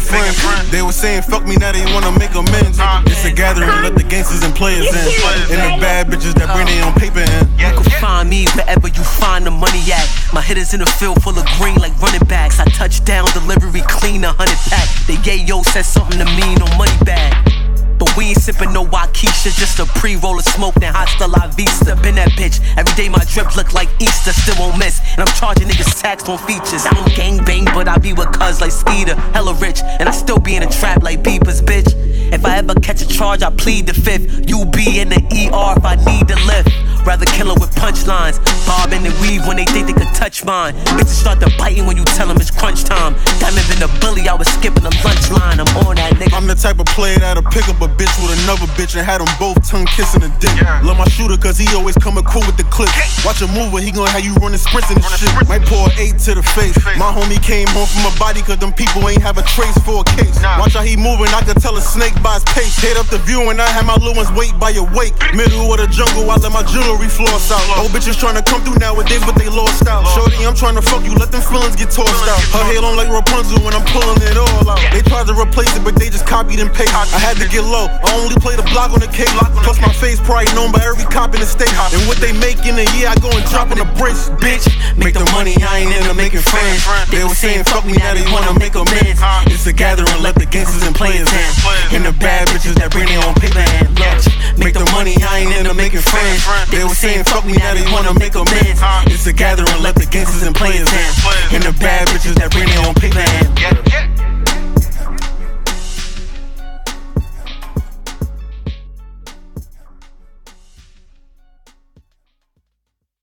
friends. They were saying fuck me, now they wanna make amends. It's a gathering, let the gangsters and players in. And the bad bitches that bring their own paper in. You can find me wherever you find the money at. My hitters in the field full of green like running backs. I touch down, delivery clean, 100 pack. The yayo said something to me, no money bag. But we ain't sippin' no Waukesha, just a pre-roll of smoke, then hasta la vista. Been that bitch, every day my drip look like Easter, still won't miss. And I'm charging niggas tax on features. I don't gangbang, but I be with cuz like Skeeter. Hella rich, and I still be in a trap like Beepers, bitch. If I ever catch a charge, I plead the fifth. You be in the ER if I need to lift. Rather kill her with punchlines. Bob and the weave when they think they could touch mine. Bitches start to biting when you tell them it's crunch time. Diamond in the bully, I was skipping the lunch line. I'm on that nigga. I'm the type of player that'll pick up a bitch with another bitch and had them both tongue kissing the dick. Love my shooter cause he always coming cool with the clip. Watch a mover, he gon' have you running sprints in the shit. Might pour 8 to the face. My homie came home from a body cause them people ain't have a trace for a case. Watch how he moving, I could tell a snake by his pace. Head up the view and I had my little ones wait by your wake. Middle of the jungle, I let my jewelry floss out. Old bitches tryna come through nowadays but they lost out. Shorty, I'm tryna fuck you, let them feelings get tossed out. Her hair on like Rapunzel when I'm pulling it all out. They tried to replace it but they just copied and pasted. I had to get low, I only play the block on the cake. Plus my face probably known by every cop in the state. And what they make in a year, I go and drop on the brace. Bitch, make the money, I ain't into making friends. They were saying fuck me, now they wanna make amends. It's a gathering, let the gangsters and players in. And the bad bitches that bring their own paper in. Look, make the money, I ain't into making friends. They were saying fuck me, now they wanna make amends. It's a gathering, let the gangsters and players in. And the bad bitches that bring their own paper in.